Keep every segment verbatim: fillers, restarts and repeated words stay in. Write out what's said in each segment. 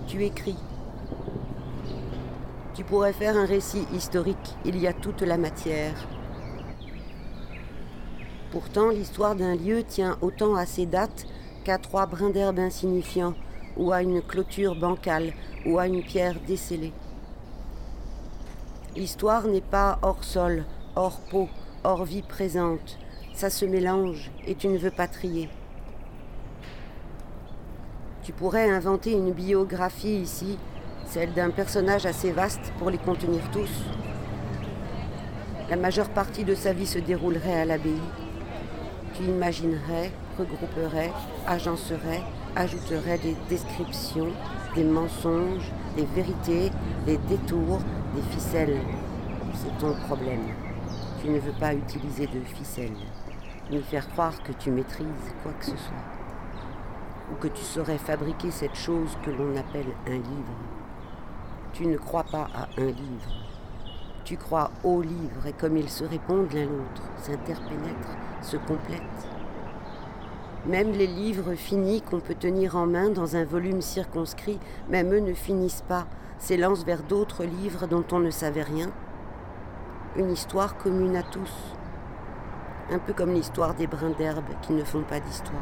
Tu écris. Tu pourrais faire un récit historique, il y a toute la matière. Pourtant, l'histoire d'un lieu tient autant à ses dates qu'à trois brins d'herbe insignifiants, ou à une clôture bancale, ou à une pierre décellée. L'histoire n'est pas hors sol, hors peau, hors vie présente. Ça se mélange et tu ne veux pas trier. Tu pourrais inventer une biographie ici, celle d'un personnage assez vaste pour les contenir tous. La majeure partie de sa vie se déroulerait à l'abbaye. Tu imaginerais, regrouperais, agencerais, ajouterais des descriptions, des mensonges, des vérités, des détours, des ficelles. C'est ton problème. Tu ne veux pas utiliser de ficelles, ni faire croire que tu maîtrises quoi que ce soit, ou que tu saurais fabriquer cette chose que l'on appelle un livre. Tu ne crois pas à un livre. Tu crois aux livres et comme ils se répondent l'un l'autre, s'interpénètrent, se complètent. Même les livres finis qu'on peut tenir en main dans un volume circonscrit, même eux ne finissent pas, s'élancent vers d'autres livres dont on ne savait rien. Une histoire commune à tous, un peu comme l'histoire des brins d'herbe qui ne font pas d'histoire.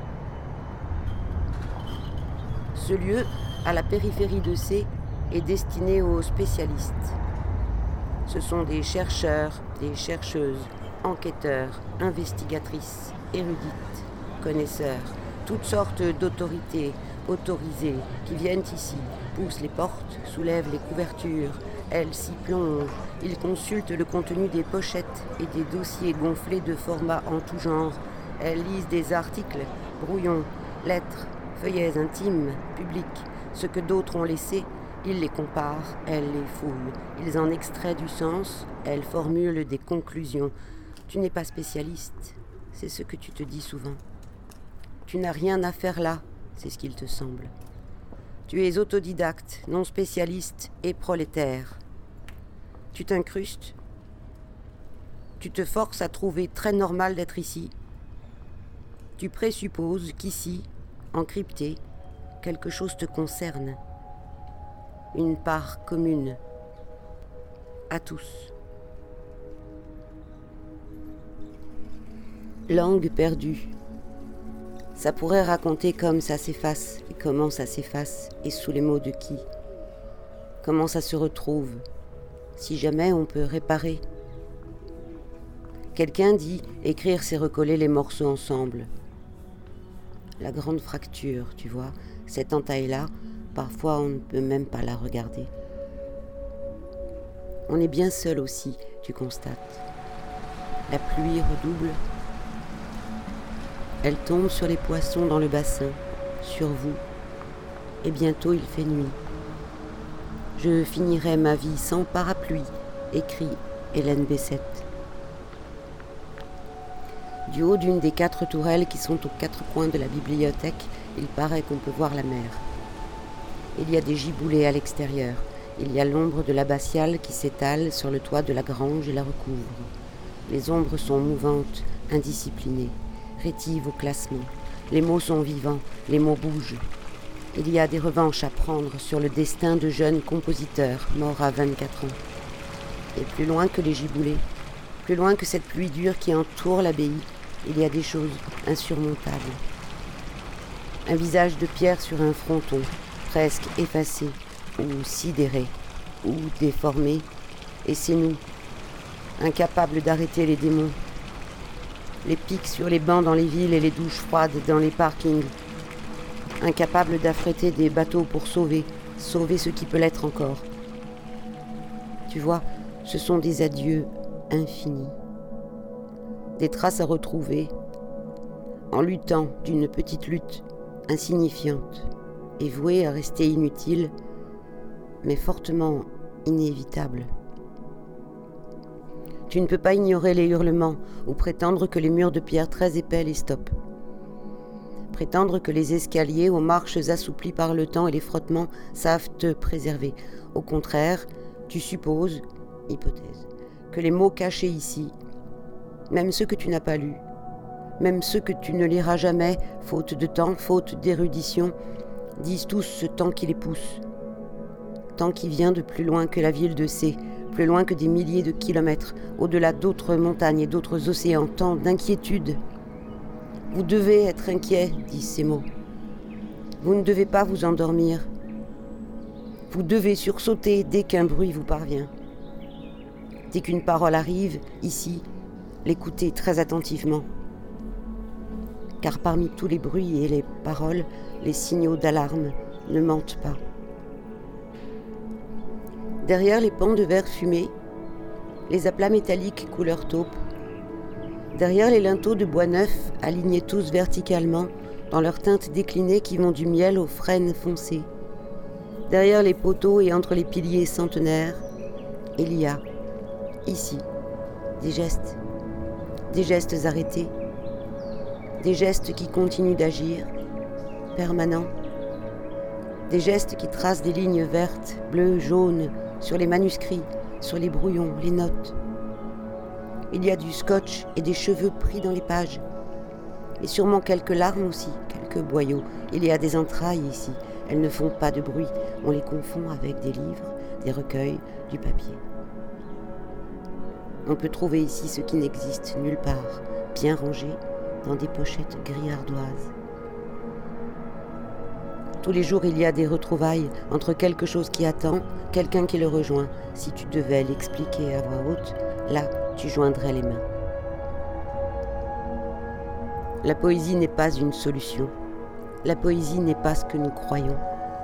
Ce lieu, à la périphérie de C, est destiné aux spécialistes. Ce sont des chercheurs, des chercheuses, enquêteurs, investigatrices, érudites, connaisseurs, toutes sortes d'autorités autorisées qui viennent ici, poussent les portes, soulèvent les couvertures, elles s'y plongent, ils consultent le contenu des pochettes et des dossiers gonflés de formats en tout genre, elles lisent des articles, brouillons, lettres, feuillets intimes, publics, ce que d'autres ont laissé. Ils les comparent, elles les fouillent, ils en extraient du sens, elles formulent des conclusions. Tu n'es pas spécialiste, c'est ce que tu te dis souvent. Tu n'as rien à faire là, c'est ce qu'il te semble. Tu es autodidacte, non spécialiste et prolétaire. Tu t'incrustes, tu te forces à trouver très normal d'être ici. Tu présupposes qu'ici, encrypté, quelque chose te concerne. Une part commune, à tous. Langue perdue. Ça pourrait raconter comme ça s'efface, et comment ça s'efface, et sous les mots de qui. Comment ça se retrouve, si jamais on peut réparer. Quelqu'un dit, écrire c'est recoller les morceaux ensemble. La grande fracture, tu vois, cette entaille-là, parfois, on ne peut même pas la regarder. On est bien seul aussi, tu constates. La pluie redouble. Elle tombe sur les poissons dans le bassin, sur vous. Et bientôt, il fait nuit. Je finirai ma vie sans parapluie, écrit Hélène Bessette. Du haut d'une des quatre tourelles qui sont aux quatre coins de la bibliothèque, il paraît qu'on peut voir la mer. Il y a des giboulées à l'extérieur. Il y a l'ombre de l'abbatiale qui s'étale sur le toit de la grange et la recouvre. Les ombres sont mouvantes, indisciplinées, rétives au classement. Les mots sont vivants, les mots bougent. Il y a des revanches à prendre sur le destin de jeunes compositeurs morts à vingt-quatre ans. Et plus loin que les giboulées, plus loin que cette pluie dure qui entoure l'abbaye, il y a des choses insurmontables. Un visage de pierre sur un fronton, presque effacé, ou sidéré, ou déformé, et c'est nous, incapables d'arrêter les démons. Les pics sur les bancs dans les villes et les douches froides dans les parkings, incapables d'affréter des bateaux pour sauver, sauver ce qui peut l'être encore. Tu vois, ce sont des adieux infinis, des traces à retrouver, en luttant d'une petite lutte insignifiante, et vouée à rester inutile, mais fortement inévitable. Tu ne peux pas ignorer les hurlements ou prétendre que les murs de pierre très épais les stoppent. Prétendre que les escaliers aux marches assouplies par le temps et les frottements savent te préserver. Au contraire, tu supposes, hypothèse, que les mots cachés ici, même ceux que tu n'as pas lus, même ceux que tu ne liras jamais, faute de temps, faute d'érudition, disent tous ce temps qui les pousse. Temps qui vient de plus loin que la ville de C, plus loin que des milliers de kilomètres, au-delà d'autres montagnes et d'autres océans, tant d'inquiétude. Vous devez être inquiet, disent ces mots. Vous ne devez pas vous endormir. Vous devez sursauter dès qu'un bruit vous parvient. Dès qu'une parole arrive, ici, l'écoutez très attentivement. Car parmi tous les bruits et les paroles, les signaux d'alarme ne mentent pas. Derrière les pans de verre fumé, les aplats métalliques couleur taupe, derrière les linteaux de bois neuf alignés tous verticalement dans leurs teintes déclinées qui vont du miel aux frênes foncées, derrière les poteaux et entre les piliers centenaires, il y a, ici, des gestes, des gestes arrêtés, des gestes qui continuent d'agir, permanents, des gestes qui tracent des lignes vertes, bleues, jaunes, sur les manuscrits, sur les brouillons, les notes. Il y a du scotch et des cheveux pris dans les pages. Et sûrement quelques larmes aussi, quelques boyaux. Il y a des entrailles ici. Elles ne font pas de bruit. On les confond avec des livres, des recueils, du papier. On peut trouver ici ce qui n'existe nulle part, bien rangé dans des pochettes gris ardoises. Tous les jours, il y a des retrouvailles entre quelque chose qui attend, quelqu'un qui le rejoint. Si tu devais l'expliquer à voix haute, là, tu joindrais les mains. La poésie n'est pas une solution. La poésie n'est pas ce que nous croyons.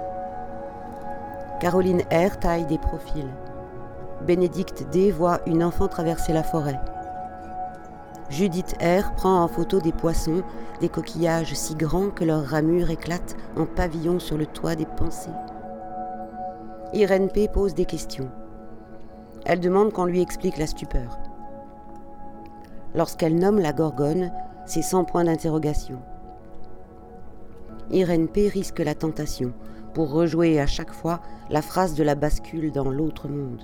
Caroline R. taille des profils. Bénédicte D. voit une enfant traverser la forêt. Judith R. prend en photo des poissons, des coquillages si grands que leurs ramures éclatent en pavillons sur le toit des pensées. Irène P. pose des questions. Elle demande qu'on lui explique la stupeur. Lorsqu'elle nomme la gorgone, c'est sans point d'interrogation. Irène P. risque la tentation pour rejouer à chaque fois la phrase de la bascule dans l'autre monde.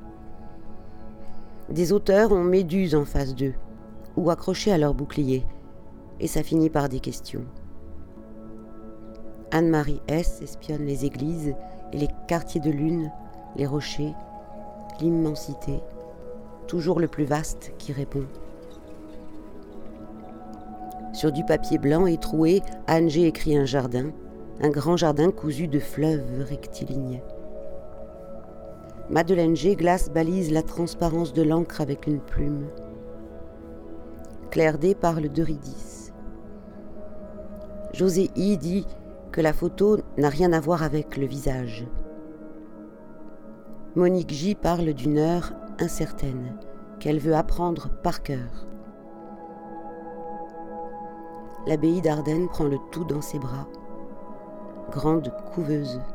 Des auteurs ont Méduse en face d'eux, ou accrochés à leur bouclier, et ça finit par des questions. Anne-Marie S. espionne les églises et les quartiers de lune, les rochers, l'immensité, toujours le plus vaste qui répond. Sur du papier blanc et troué, Anne G. écrit un jardin, un grand jardin cousu de fleuves rectilignes. Madeleine G. glace balise la transparence de l'encre avec une plume. Claire D. parle d'Eurydice. José I. dit que la photo n'a rien à voir avec le visage. Monique J. parle d'une heure incertaine qu'elle veut apprendre par cœur. L'abbaye d'Ardenne prend le tout dans ses bras. Grande couveuse.